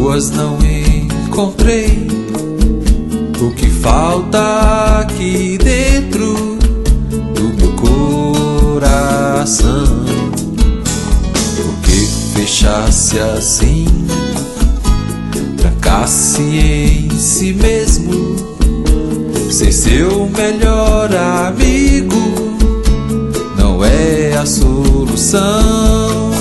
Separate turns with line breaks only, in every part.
pessoas não encontrei. O que falta aqui dentro do meu coração? Por que fechasse assim, trancasse em si mesmo, ser seu melhor amigo não é a solução.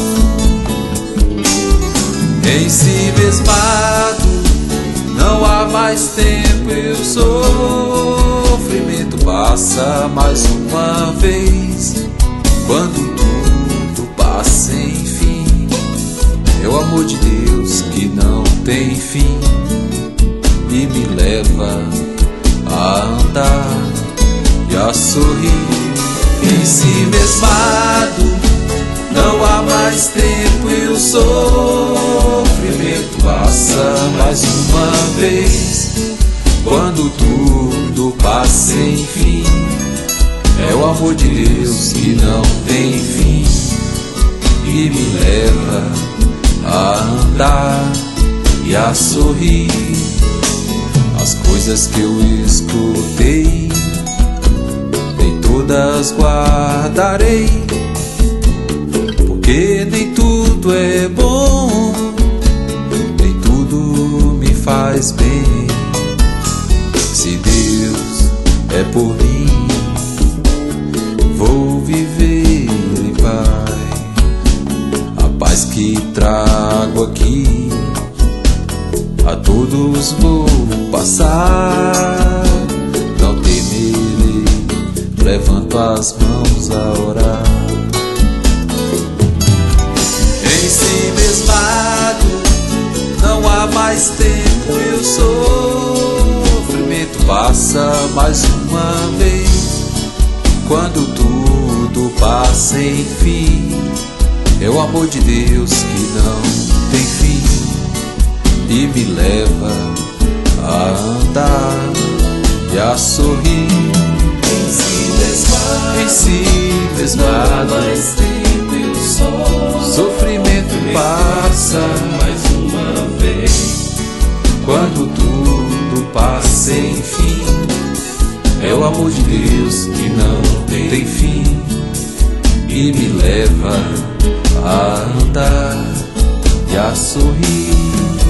Em si mesmado não há mais tempo, e o sofrimento passa mais uma vez. Quando tudo passa enfim, é o amor de Deus que não tem fim e me leva a andar e a sorrir. Em si mesmado não há mais tempo, e o sofrimento passa mais uma vez. Quando tudo passa enfim, é o amor de Deus que não tem fim e me leva a andar e a sorrir. As coisas que eu escutei, nem todas guardarei, porque nem tudo é bom, nem tudo me faz bem. Se Deus é por mim, vou viver em paz. A paz que trago aqui a todos vou passar. Não temerei, levanto as mãos a orar. Em si mesmado não há mais tempo, e o sofrimento passa mais uma vez. Quando tudo passa enfim, é o amor de Deus que não tem fim e me leva a andar e a sorrir. Em si mesmado
mais tempo, e o
sofrimento passa
mais uma vez.
Quando tudo passa enfim, é o amor de Deus que não tem fim e me leva a andar e a sorrir.